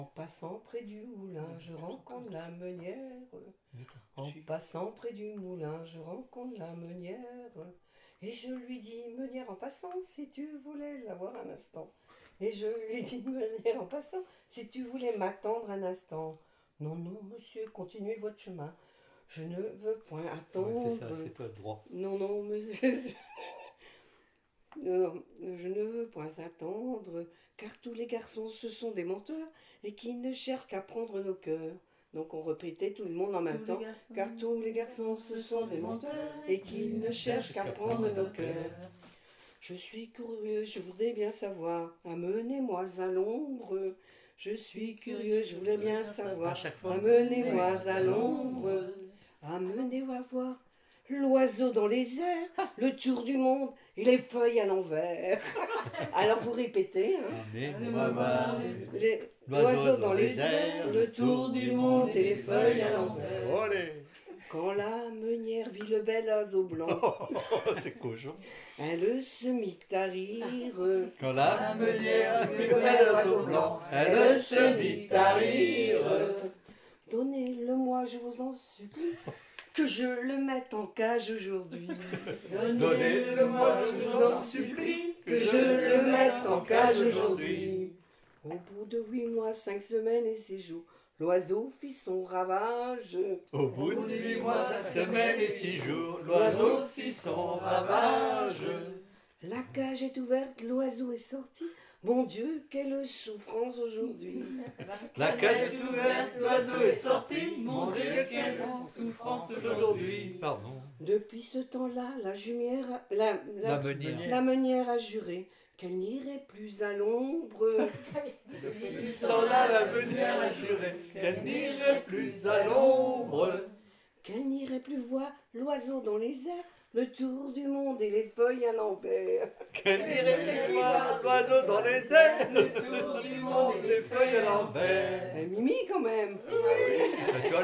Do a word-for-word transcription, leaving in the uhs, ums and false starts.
En passant près du moulin, je rencontre la meunière. En passant près du moulin, je rencontre la meunière. Et je lui dis, meunière en passant, si tu voulais l'avoir un instant. Et je lui dis, meunière en passant, si tu voulais m'attendre un instant. Non, non, monsieur, continuez votre chemin. Je ne veux point attendre. Ouais, c'est ça, c'est toi le droit. Non, non, monsieur. Non, je ne veux point attendre, car tous les garçons ce sont des menteurs et qui ne cherchent qu'à prendre nos cœurs. Donc on répétait tout le monde en même Tous temps, les garçons, car tous les garçons ce sont des menteurs et qui ne cherchent qu'à prendre nos cœurs. Je suis curieux, je voudrais bien savoir, amenez-moi à l'ombre. Je suis curieux, je voudrais bien savoir, À chaque fois. amenez-moi à l'ombre. Amenez-moi voir l'oiseau dans les airs, le tour du monde et les feuilles à l'envers. Alors vous répétez, hein, Mais Allez, on va voir les- l'oiseau dans les airs, le tour du monde et les feuilles à l'envers. Allez. Quand la meunière vit le bel oiseau blanc, C'est cochon. elle se mit à rire. Quand la meunière vit le bel oiseau blanc, elle se mit à rire. Donnez-le-moi, je vous en supplie, que je le mette en cage aujourd'hui. Donnez-le-moi, je vous en supplie, que je le mette en cage aujourd'hui. Au bout de huit mois, cinq semaines et six jours, l'oiseau fit son ravage. Au bout de huit mois, cinq semaines et six jours, l'oiseau fit son ravage. La cage est ouverte, l'oiseau est sorti. Mon Dieu, quelle souffrance aujourd'hui. La cage est ouverte, l'oiseau est sorti. Mon Dieu, quelle souffrance aujourd'hui. Pardon. Depuis ce temps-là, la jumière, la, la, La meunière. la meunière a juré qu'elle n'irait plus à l'ombre. Depuis ce temps-là, la meunière a juré qu'elle n'irait plus à l'ombre. Qu'elle n'irait plus voir l'oiseau dans les airs, le tour du monde et les feuilles à l'envers. Qu'elle n'irait plus voir l'oiseau dans les airs, le tour du monde, les feuilles à l'envers. Eh, Mimi quand même. Tu vois,